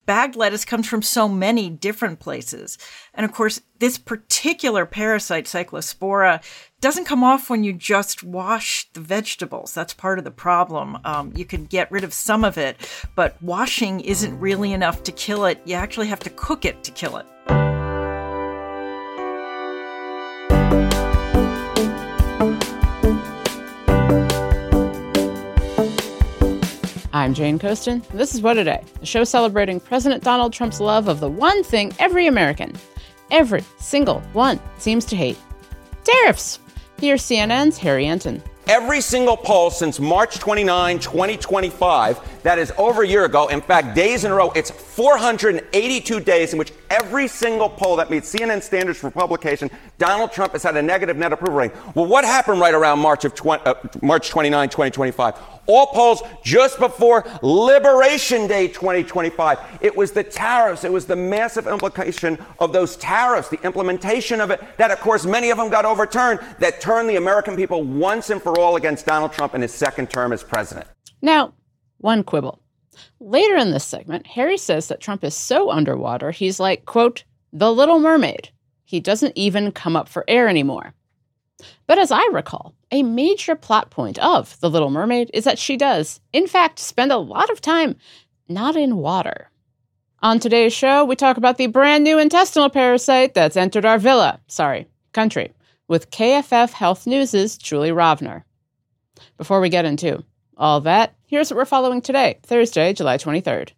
bagged lettuce comes from so many different places. And of course, this particular parasite, Cyclospora, doesn't come off when you just wash the vegetables. That's part of the problem. You can get rid of some of it, but washing isn't really enough to kill it. You actually have to cook it to kill it. I'm Jane Coaston. This is What a Day, a show celebrating President Donald Trump's love of the one thing every American, every single one, seems to hate: tariffs. Here's CNN's Harry Enton. Every single poll since March 29, 2025, that is over a year ago, in fact, days in a row, it's 482 days in which every single poll that meets CNN standards for publication, Donald Trump has had a negative net approval rating. Well, what happened right around March 29, 2025? All polls just before Liberation Day 2025. It was the tariffs. It was the massive implication of those tariffs, the implementation of it, that, of course, many of them got overturned, that turned the American people once and for all against Donald Trump in his second term as president. Now, one quibble. Later in this segment, Harry says that Trump is so underwater, he's like, quote, the Little Mermaid. He doesn't even come up for air anymore. But as I recall, a major plot point of The Little Mermaid is that she does, in fact, spend a lot of time not in water. On today's show, we talk about the brand new intestinal parasite that's entered our country, with KFF Health News' Julie Rovner. Before we get into all that, here's what we're following today, Thursday, July 23rd.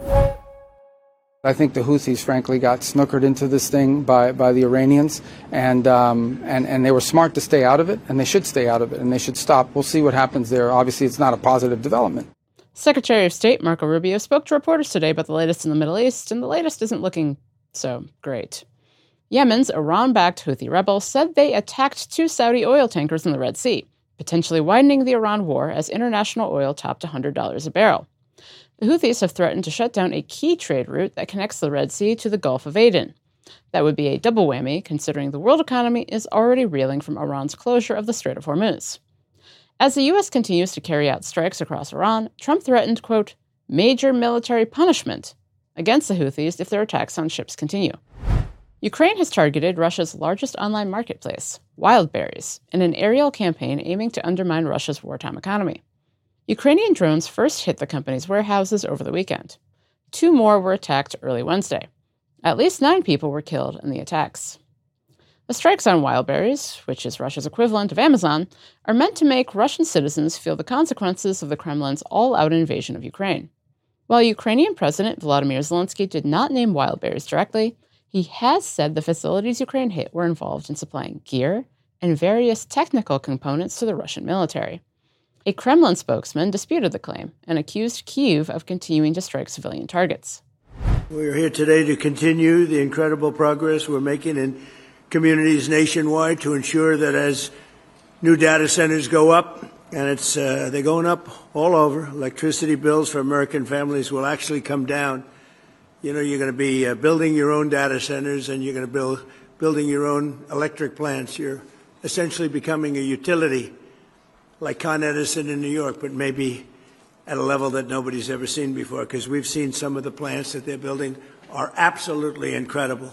I think the Houthis, frankly, got snookered into this thing by the Iranians, and they were smart to stay out of it, and they should stay out of it, and they should stop. We'll see what happens there. Obviously, it's not a positive development. Secretary of State Marco Rubio spoke to reporters today about the latest in the Middle East, and the latest isn't looking so great. Yemen's Iran-backed Houthi rebels said they attacked 2 Saudi oil tankers in the Red Sea, potentially widening the Iran war as international oil topped $100 a barrel. The Houthis have threatened to shut down a key trade route that connects the Red Sea to the Gulf of Aden. That would be a double whammy, considering the world economy is already reeling from Iran's closure of the Strait of Hormuz. As the U.S. continues to carry out strikes across Iran, Trump threatened, quote, major military punishment against the Houthis if their attacks on ships continue. Ukraine has targeted Russia's largest online marketplace, Wildberries, in an aerial campaign aiming to undermine Russia's wartime economy. Ukrainian drones first hit the company's warehouses over the weekend. 2 more were attacked early Wednesday. At least 9 people were killed in the attacks. The strikes on Wildberries, which is Russia's equivalent of Amazon, are meant to make Russian citizens feel the consequences of the Kremlin's all-out invasion of Ukraine. While Ukrainian President Volodymyr Zelensky did not name Wildberries directly, he has said the facilities Ukraine hit were involved in supplying gear and various technical components to the Russian military. A Kremlin spokesman disputed the claim and accused Kyiv of continuing to strike civilian targets. We're here today to continue the incredible progress we're making in communities nationwide to ensure that as new data centers go up, and they're going up all over, electricity bills for American families will actually come down. You know, you're going to be building your own data centers, and you're going to building your own electric plants. You're essentially becoming a utility, like Con Edison in New York, but maybe at a level that nobody's ever seen before, because we've seen some of the plants that they're building are absolutely incredible.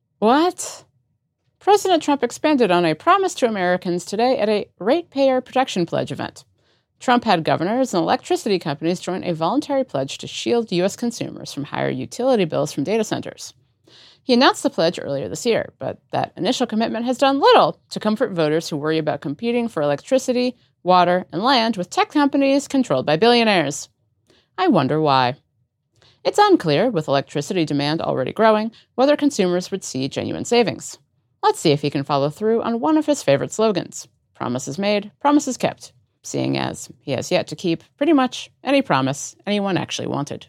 What? President Trump expanded on a promise to Americans today at a Ratepayer Protection Pledge event. Trump had governors and electricity companies join a voluntary pledge to shield U.S. consumers from higher utility bills from data centers. He announced the pledge earlier this year, but that initial commitment has done little to comfort voters who worry about competing for electricity, water, and land with tech companies controlled by billionaires. I wonder why. It's unclear, with electricity demand already growing, whether consumers would see genuine savings. Let's see if he can follow through on one of his favorite slogans: promises made, promises kept, seeing as he has yet to keep pretty much any promise anyone actually wanted.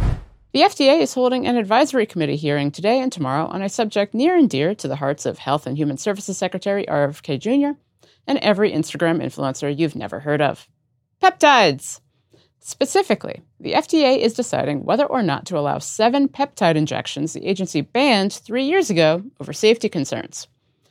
The FDA is holding an advisory committee hearing today and tomorrow on a subject near and dear to the hearts of Health and Human Services Secretary RFK Jr. and every Instagram influencer you've never heard of: peptides. Specifically, the FDA is deciding whether or not to allow 7 peptide injections the agency banned 3 years ago over safety concerns.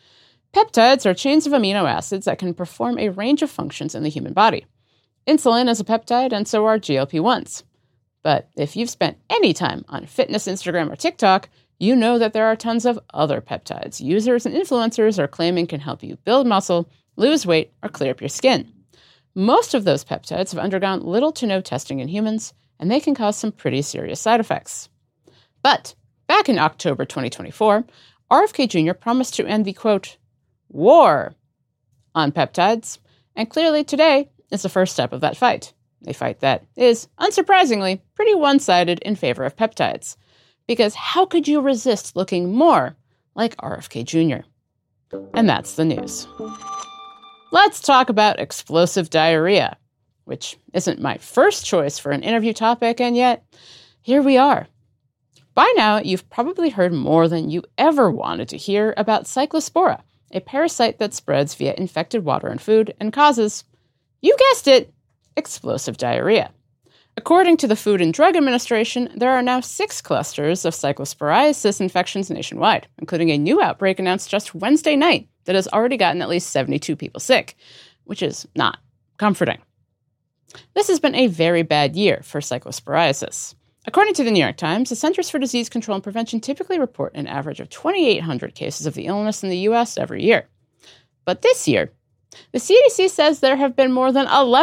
Peptides are chains of amino acids that can perform a range of functions in the human body. Insulin is a peptide, and so are GLP-1s. But if you've spent any time on fitness Instagram or TikTok, you know that there are tons of other peptides users and influencers are claiming can help you build muscle, lose weight, or clear up your skin. Most of those peptides have undergone little to no testing in humans, and they can cause some pretty serious side effects. But back in October 2024, RFK Jr. promised to end the, quote, war on peptides, and clearly today is the first step of that fight. A fight that is, unsurprisingly, pretty one-sided in favor of peptides. Because how could you resist looking more like RFK Jr.? And that's the news. Let's talk about explosive diarrhea, which isn't my first choice for an interview topic, and yet here we are. By now, you've probably heard more than you ever wanted to hear about Cyclospora, a parasite that spreads via infected water and food and causes, you guessed it, explosive diarrhea. According to the Food and Drug Administration, there are now 6 clusters of cyclosporiasis infections nationwide, including a new outbreak announced just Wednesday night that has already gotten at least 72 people sick, which is not comforting. This has been a very bad year for cyclosporiasis. According to the New York Times, the Centers for Disease Control and Prevention typically report an average of 2,800 cases of the illness in the U.S. every year. But this year, the CDC says there have been more than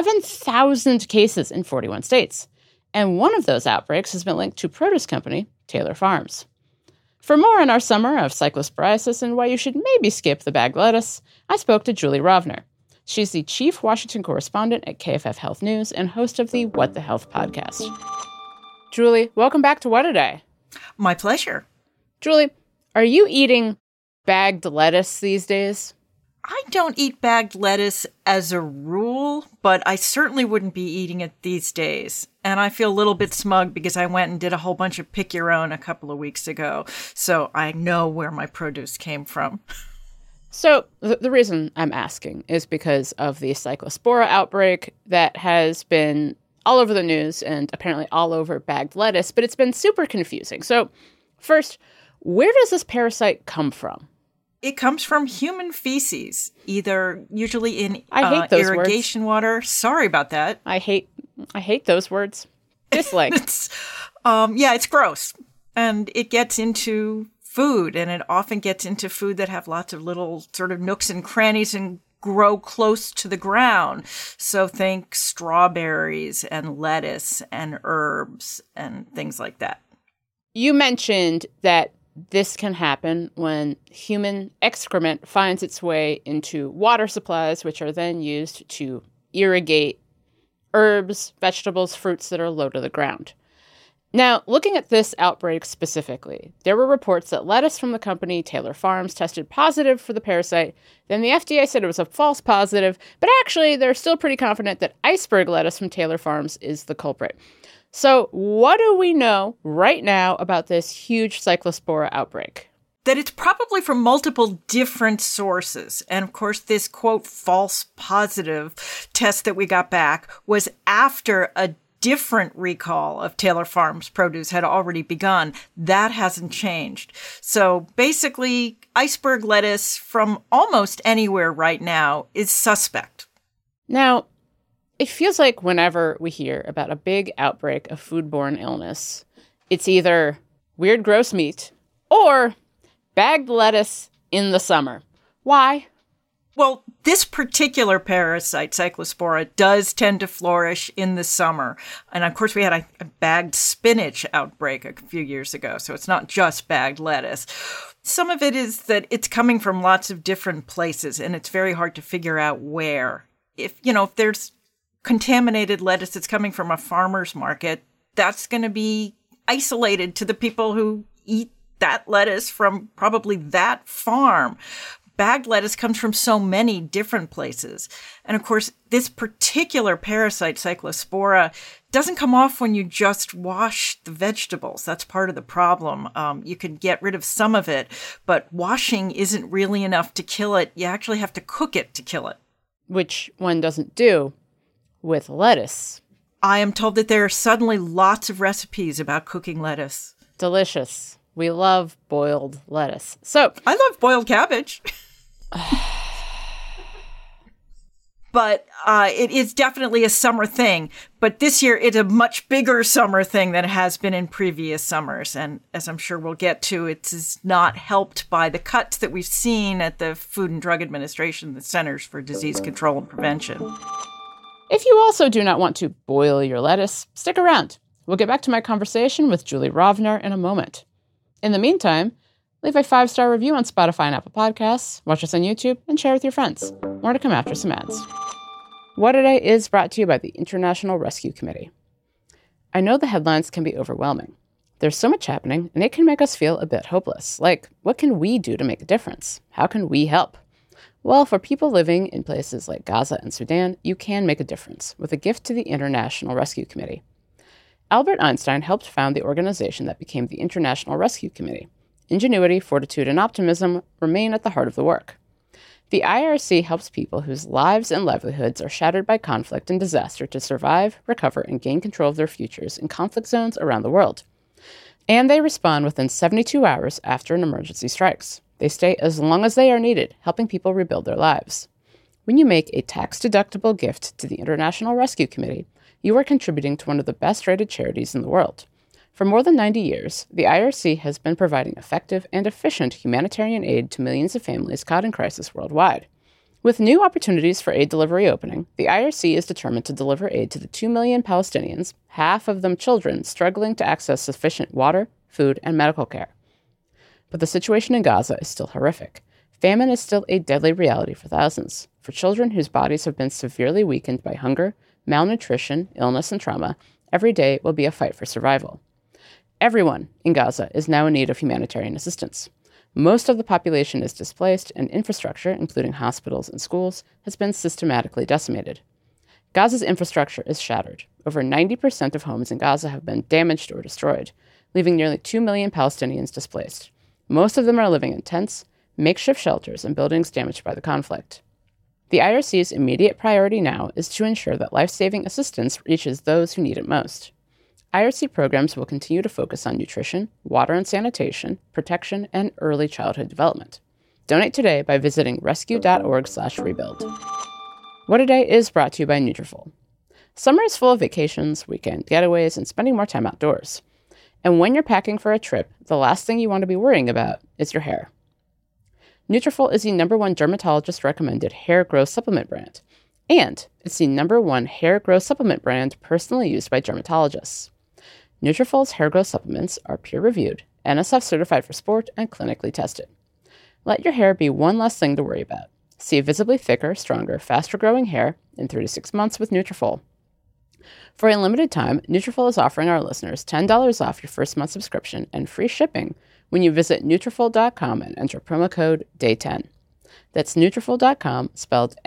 11,000 cases in 41 states, and one of those outbreaks has been linked to produce company Taylor Farms. For more on our summer of cyclosporiasis and why you should maybe skip the bagged lettuce, I spoke to Julie Rovner. She's the chief Washington correspondent at KFF Health News and host of the What the Health podcast. Julie, welcome back to What A Day. My pleasure. Julie, are you eating bagged lettuce these days? I don't eat bagged lettuce as a rule, but I certainly wouldn't be eating it these days. And I feel a little bit smug because I went and did a whole bunch of pick your own a couple of weeks ago. So I know where my produce came from. So the reason I'm asking is because of the Cyclospora outbreak that has been all over the news and apparently all over bagged lettuce, but it's been super confusing. So first, where does this parasite come from? It comes from human feces, usually in words. irrigation water. Sorry about that. I hate those words. Dislike. It's gross. And it gets into food, and it often gets into food that have lots of little sort of nooks and crannies and grow close to the ground. So think strawberries and lettuce and herbs and things like that. You mentioned that this can happen when human excrement finds its way into water supplies, which are then used to irrigate herbs, vegetables, fruits that are low to the ground. Now, looking at this outbreak specifically, there were reports that lettuce from the company Taylor Farms tested positive for the parasite. Then the FDA said it was a false positive, but actually they're still pretty confident that iceberg lettuce from Taylor Farms is the culprit. So what do we know right now about this huge Cyclospora outbreak? That it's probably from multiple different sources. And of course, this, quote, false positive test that we got back was after a different recall of Taylor Farms produce had already begun. That hasn't changed. So basically, iceberg lettuce from almost anywhere right now is suspect. Now, it feels like whenever we hear about a big outbreak of foodborne illness, it's either weird, gross meat or bagged lettuce in the summer. Why? Well, this particular parasite, Cyclospora, does tend to flourish in the summer. And of course, we had a bagged spinach outbreak a few years ago, so it's not just bagged lettuce. Some of it is that it's coming from lots of different places, and it's very hard to figure out where. If there's contaminated lettuce that's coming from a farmer's market, that's going to be isolated to the people who eat that lettuce from probably that farm. Bagged lettuce comes from so many different places. And of course, this particular parasite, Cyclospora, doesn't come off when you just wash the vegetables. That's part of the problem. You can get rid of some of it, but washing isn't really enough to kill it. You actually have to cook it to kill it. Which one doesn't do with lettuce. I am told that there are suddenly lots of recipes about cooking lettuce. Delicious. We love boiled lettuce. So I love boiled cabbage. But it is definitely a summer thing. But this year, it's a much bigger summer thing than it has been in previous summers. And as I'm sure we'll get to, it's not helped by the cuts that we've seen at the Food and Drug Administration, the Centers for Disease Control and Prevention. If you also do not want to boil your lettuce, stick around. We'll get back to my conversation with Julie Rovner in a moment. In the meantime, leave a 5-star review on Spotify and Apple Podcasts, watch us on YouTube, and share with your friends. More to come after some ads. What Today is brought to you by the International Rescue Committee. I know the headlines can be overwhelming. There's so much happening, and it can make us feel a bit hopeless. Like, what can we do to make a difference? How can we help? Well, for people living in places like Gaza and Sudan, you can make a difference with a gift to the International Rescue Committee. Albert Einstein helped found the organization that became the International Rescue Committee. Ingenuity, fortitude, and optimism remain at the heart of the work. The IRC helps people whose lives and livelihoods are shattered by conflict and disaster to survive, recover, and gain control of their futures in conflict zones around the world. And they respond within 72 hours after an emergency strikes. They stay as long as they are needed, helping people rebuild their lives. When you make a tax-deductible gift to the International Rescue Committee, you are contributing to one of the best-rated charities in the world. For more than 90 years, the IRC has been providing effective and efficient humanitarian aid to millions of families caught in crisis worldwide. With new opportunities for aid delivery opening, the IRC is determined to deliver aid to the 2 million Palestinians, half of them children, struggling to access sufficient water, food, and medical care. But the situation in Gaza is still horrific. Famine is still a deadly reality for thousands. For children whose bodies have been severely weakened by hunger, malnutrition, illness, and trauma, every day will be a fight for survival. Everyone in Gaza is now in need of humanitarian assistance. Most of the population is displaced, and infrastructure, including hospitals and schools, has been systematically decimated. Gaza's infrastructure is shattered. Over 90% of homes in Gaza have been damaged or destroyed, leaving nearly 2 million Palestinians displaced. Most of them are living in tents, makeshift shelters, and buildings damaged by the conflict. The IRC's immediate priority now is to ensure that life-saving assistance reaches those who need it most. IRC programs will continue to focus on nutrition, water and sanitation, protection, and early childhood development. Donate today by visiting rescue.org/rebuild. What Today is brought to you by Nutrafol. Summer is full of vacations, weekend getaways, and spending more time outdoors. And when you're packing for a trip, the last thing you want to be worrying about is your hair. Nutrafol is the #1 dermatologist-recommended hair growth supplement brand, and it's the #1 hair growth supplement brand personally used by dermatologists. Nutrafol's hair growth supplements are peer-reviewed, NSF certified for sport, and clinically tested. Let your hair be one less thing to worry about. See visibly thicker, stronger, faster-growing hair in 3 to 6 months with Nutrafol. For a limited time, Nutrafol is offering our listeners $10 off your first month subscription and free shipping when you visit Nutrafol.com and enter promo code DAY10. That's Nutrafol.com, spelled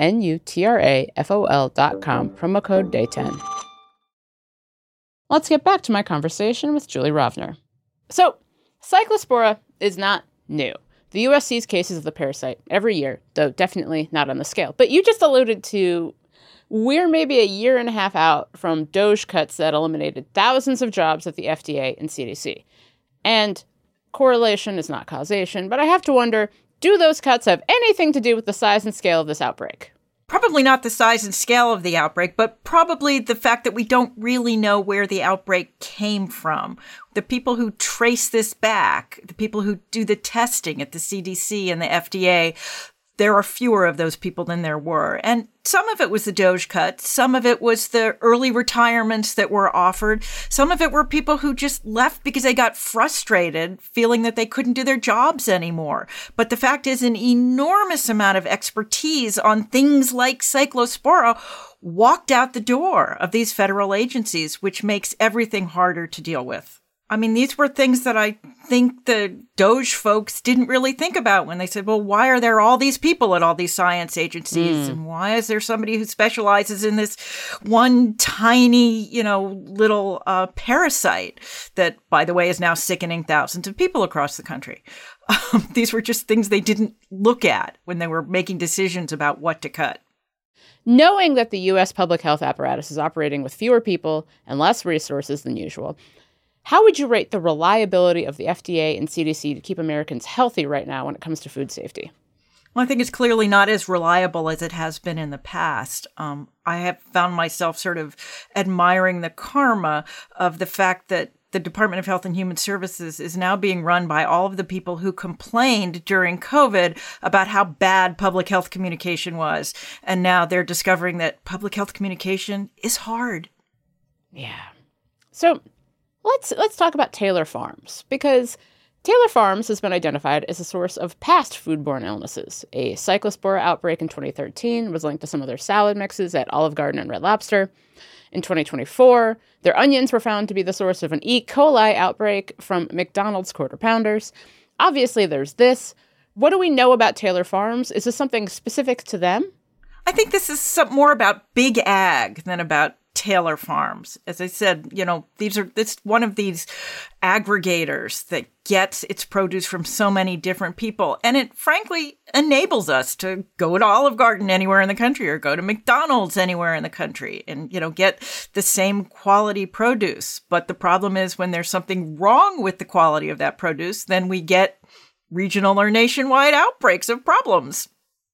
Nutrafol.com, promo code DAY10. Let's get back to my conversation with Julie Rovner. So, Cyclospora is not new. The U.S. sees cases of the parasite every year, though definitely not on the scale. But you just alluded to we're maybe a year and a half out from DOGE cuts that eliminated thousands of jobs at the FDA and CDC. And correlation is not causation, but I have to wonder, do those cuts have anything to do with the size and scale of this outbreak? Probably not the size and scale of the outbreak, but probably the fact that we don't really know where the outbreak came from. The people who trace this back, the people who do the testing at the CDC and the FDA, there are fewer of those people than there were. And some of it was the DOGE cut. Some of it was the early retirements that were offered. Some of it were people who just left because they got frustrated, feeling that they couldn't do their jobs anymore. But the fact is, an enormous amount of expertise on things like Cyclospora walked out the door of these federal agencies, which makes everything harder to deal with. I mean, these were things that I think the DOGE folks didn't really think about when they said, well, why are there all these people at all these science agencies? And why is there somebody who specializes in this one tiny, little parasite that, by the way, is now sickening thousands of people across the country? These were just things they didn't look at when they were making decisions about what to cut. Knowing that the U.S. public health apparatus is operating with fewer people and less resources than usual, how would you rate the reliability of the FDA and CDC to keep Americans healthy right now when it comes to food safety? Well, I think it's clearly not as reliable as it has been in the past. I have found myself sort of admiring the karma of the fact that the Department of Health and Human Services is now being run by all of the people who complained during COVID about how bad public health communication was. And now they're discovering that public health communication is hard. Yeah. So let's talk about Taylor Farms, because Taylor Farms has been identified as a source of past foodborne illnesses. A Cyclospora outbreak in 2013 was linked to some of their salad mixes at Olive Garden and Red Lobster. In 2024, their onions were found to be the source of an E. coli outbreak from McDonald's Quarter Pounders. Obviously, there's this. What do we know about Taylor Farms? Is this something specific to them? I think this is more about big ag than about Taylor Farms. As I said, it's one of these aggregators that gets its produce from so many different people. And it frankly enables us to go to Olive Garden anywhere in the country or go to McDonald's anywhere in the country and, get the same quality produce. But the problem is when there's something wrong with the quality of that produce, then we get regional or nationwide outbreaks of problems.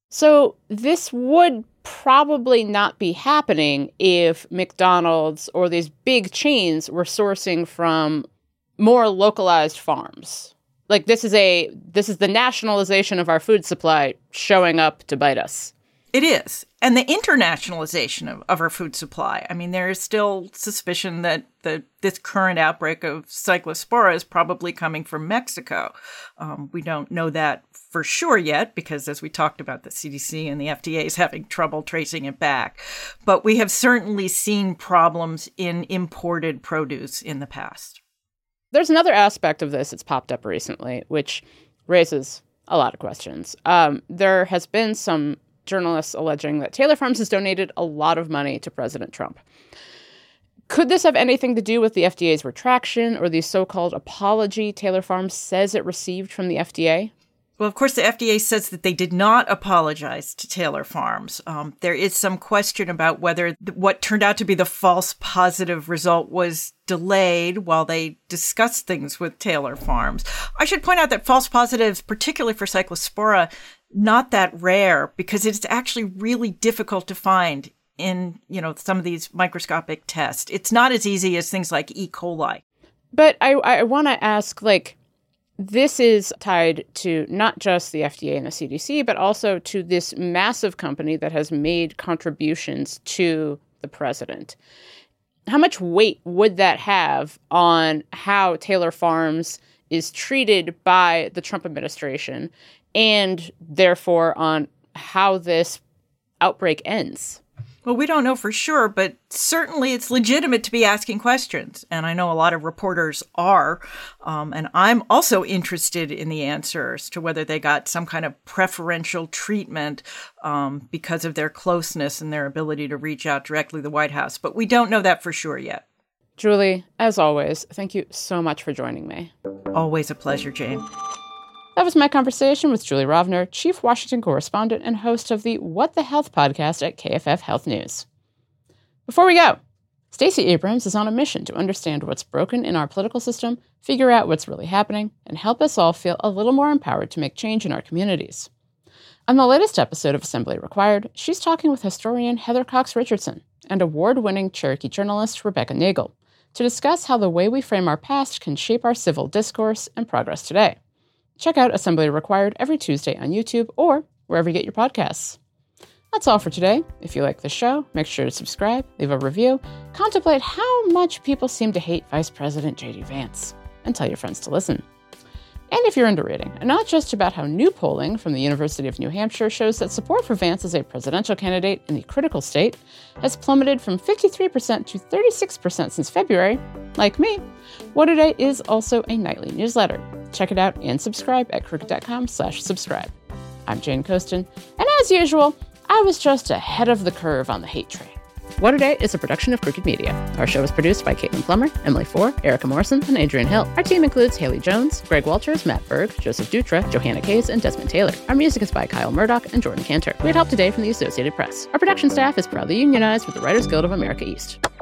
So this would probably not be happening if McDonald's or these big chains were sourcing from more localized farms. Like this is the nationalization of our food supply showing up to bite us. It is. And the internationalization of our food supply. I mean, there is still suspicion that this current outbreak of Cyclospora is probably coming from Mexico. We don't know that for sure yet because, as we talked about, the CDC and the FDA is having trouble tracing it back. But we have certainly seen problems in imported produce in the past. There's another aspect of this that's popped up recently, which raises a lot of questions. There has been some journalists alleging that Taylor Farms has donated a lot of money to President Trump. Could this have anything to do with the FDA's retraction or the so-called apology Taylor Farms says it received from the FDA? Well, of course, the FDA says that they did not apologize to Taylor Farms. There is some question about whether what turned out to be the false positive result was delayed while they discussed things with Taylor Farms. I should point out that false positives, particularly for Cyclospora, not that rare because it's actually really difficult to find in, some of these microscopic tests. It's not as easy as things like E. coli. But I want to ask, this is tied to not just the FDA and the CDC, but also to this massive company that has made contributions to the president. How much weight would that have on how Taylor Farms is treated by the Trump administration and therefore on how this outbreak ends? Well, we don't know for sure, but certainly it's legitimate to be asking questions. And I know a lot of reporters are. And I'm also interested in the answers to whether they got some kind of preferential treatment because of their closeness and their ability to reach out directly to the White House. But we don't know that for sure yet. Julie, as always, thank you so much for joining me. Always a pleasure, Jane. That was my conversation with Julie Rovner, Chief Washington Correspondent and host of the What the Health podcast at KFF Health News. Before we go, Stacey Abrams is on a mission to understand what's broken in our political system, figure out what's really happening, and help us all feel a little more empowered to make change in our communities. On the latest episode of Assembly Required, she's talking with historian Heather Cox Richardson and award-winning Cherokee journalist Rebecca Nagel to discuss how the way we frame our past can shape our civil discourse and progress today. Check out Assembly Required every Tuesday on YouTube or wherever you get your podcasts. That's all for today. If you like the show, make sure to subscribe, leave a review, contemplate how much people seem to hate Vice President J.D. Vance, and tell your friends to listen. And if you're into reading, and not just about how new polling from the University of New Hampshire shows that support for Vance as a presidential candidate in the critical state has plummeted from 53% to 36% since February, like me, What A Day is also a nightly newsletter. Check it out and subscribe at crooked.com/subscribe. I'm Jane Coaston, and as usual, I was just ahead of the curve on the hate train. What A Day is a production of Crooked Media. Our show is produced by Caitlin Plummer, Emily Four, Erica Morrison, and Adrian Hill. Our team includes Haley Jones, Greg Walters, Matt Berg, Joseph Dutra, Johanna Case, and Desmond Taylor. Our music is by Kyle Murdoch and Jordan Cantor. We had help today from the Associated Press. Our production staff is proudly unionized with the Writers Guild of America East.